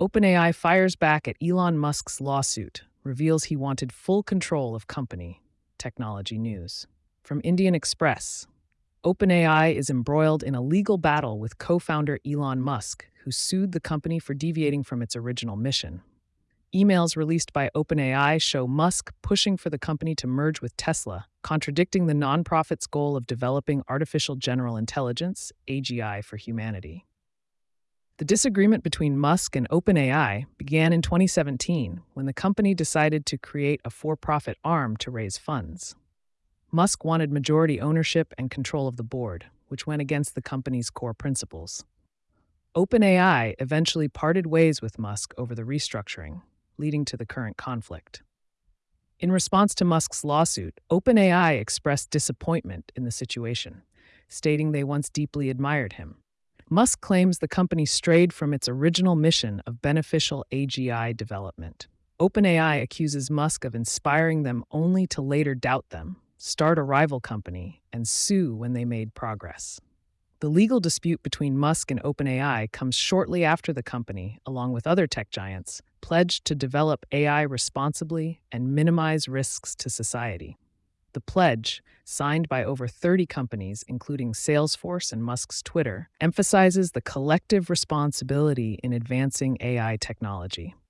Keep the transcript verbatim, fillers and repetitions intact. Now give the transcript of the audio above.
OpenAI fires back at Elon Musk's lawsuit, reveals he wanted full control of company. Technology news. From Indian Express. OpenAI is embroiled in a legal battle with co-founder Elon Musk, who sued the company for deviating from its original mission. Emails released by OpenAI show Musk pushing for the company to merge with Tesla, contradicting the nonprofit's goal of developing artificial general intelligence, A G I, for humanity. The disagreement between Musk and OpenAI began in twenty seventeen when the company decided to create a for-profit arm to raise funds. Musk wanted majority ownership and control of the board, which went against the company's core principles. OpenAI eventually parted ways with Musk over the restructuring, leading to the current conflict. In response to Musk's lawsuit, OpenAI expressed disappointment in the situation, stating they once deeply admired him. Musk claims the company strayed from its original mission of beneficial A G I development. OpenAI accuses Musk of inspiring them only to later doubt them, start a rival company, and sue when they made progress. The legal dispute between Musk and OpenAI comes shortly after the company, along with other tech giants, pledged to develop A I responsibly and minimize risks to society. The pledge, signed by over thirty companies, including Salesforce and Musk's Twitter, emphasizes the collective responsibility in advancing A I technology.